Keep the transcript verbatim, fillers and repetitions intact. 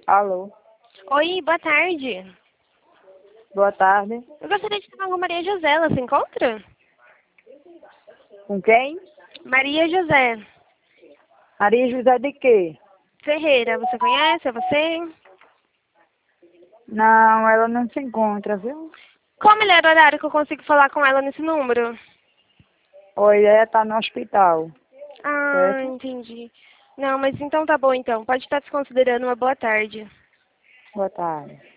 Alô, Oi, boa tarde. boa tarde. Eu gostaria de falar com a Maria José, ela se encontra? Com quem? Maria José Maria José de quê? Ferreira, você conhece? É você? Não, ela não se encontra, viu? Qual o melhor horário que eu consigo falar com ela nesse número? Oi, ela tá no hospital, Ah, certo? entendi. Não, mas então tá bom então. Pode estar desconsiderando uma boa tarde. Boa tarde.